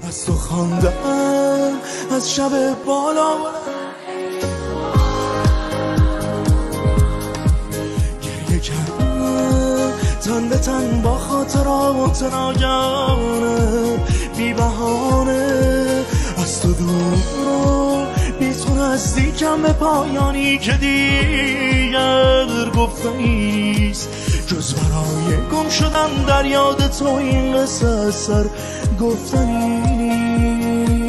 از تو خواندم از شب بالا گریه کردم تن به تن با خاطرات ناگهانه بی بهانه از تو دور بی تو نزدیکم به پایانی که دیگر گفتنیست جز برای گم شدن در یاد تو این قصه سر گفتنی